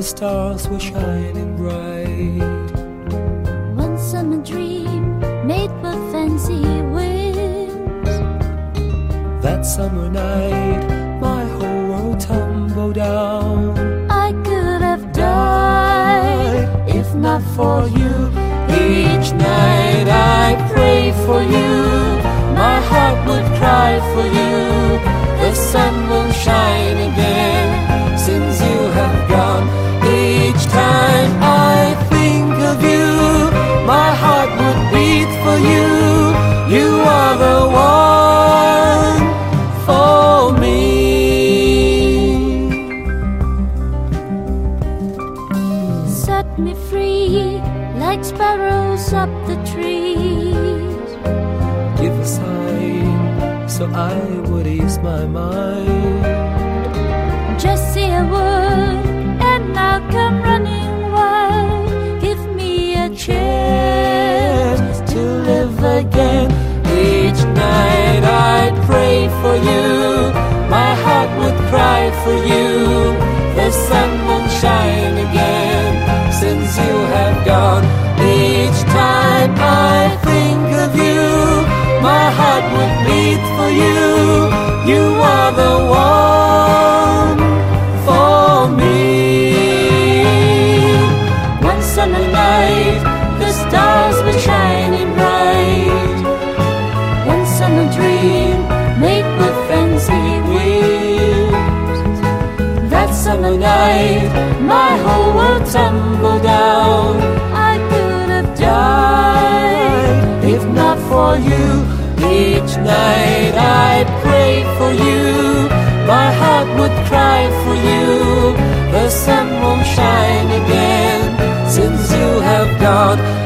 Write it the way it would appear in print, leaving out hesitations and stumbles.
the stars were shining bright. One summer dream made with fancy wings. That summer night, my whole world tumbled down. I could have died if not for you. Each night I pray for you. My heart would cry for you. The sun will shine again since you have gone. Each time I think of you, my heart would beat for you. You are the one for me. Set me free like sparrows up the trees. Give a sign so I would ease my mind. Just say a word and I'll come running wild. Give me a Chance to live again. Each night I'd pray for you. My heart would cry for you. The sun won't shine again since you have gone. Each time I think of you, my heart would beat for you. You are the one for me. One summer night, the stars were shining bright. one summer dream made with fancy wings. That summer night, my whole world tumbled down. I could have Died if not for you. Each night I'd pray for you. My heart would cry for you. The sun won't shine again since you have gone.